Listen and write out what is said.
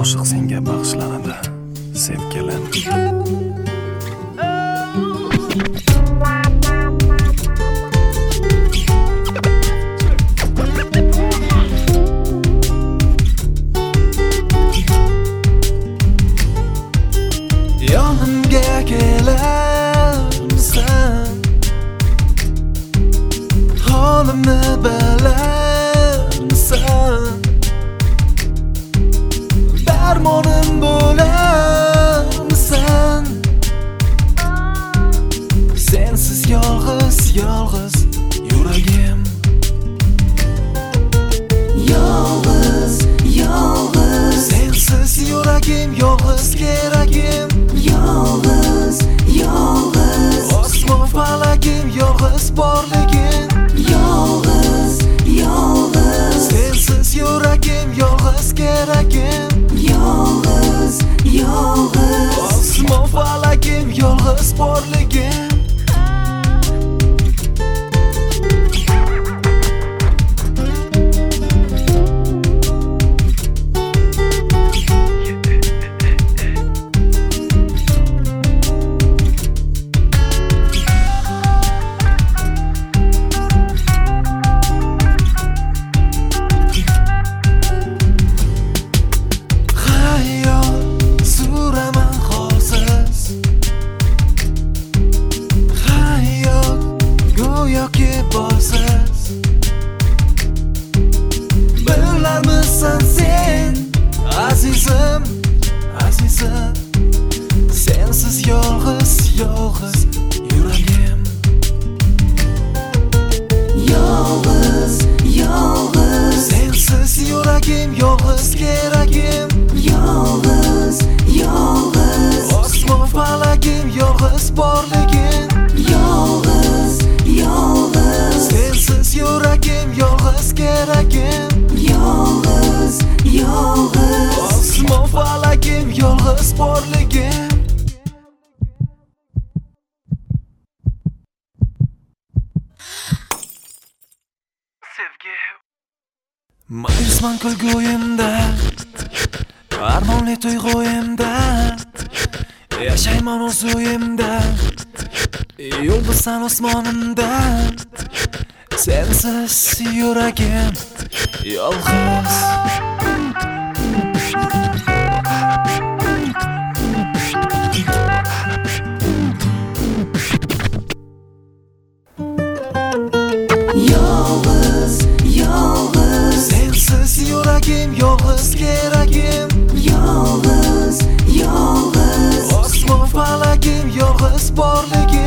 oshiq senga bag'ishlanadi sevgilim. Yonimga kelarmisan, holimni bilarmisan, darmonim bo'larmisan. Sensiz yolg'iz yuragim, yolg'iz sensiz yuragim, yolg'iz keragim, yolg'iz osmon falagim, yolg'iz borligim, yolg'iz sensiz yuragim, yolg'iz keragim, yolg'iz osmon falagim, yolg'iz borligim. Bilarmisan sen azizim, sensiz yolg'iz yuragim, yolg'iz sensiz yuragim, yolg'iz keragim, yolg'iz osmon falagim, yolg'iz borligim, yolg'iz sensiz yuragim, yolg'iz keragim, yolg'iz osmon falagim, yolg'iz borligim. Sevgi mayusman kulguyimda, armonli tuyg'uyimda, yashayman o'z uyimda, yulduzsan osmonimda. Sensiz yuragim yolg'iz, sensiz yuragim, yolg'iz keragim, yolg'iz osmon falagim, yolg'iz borligim,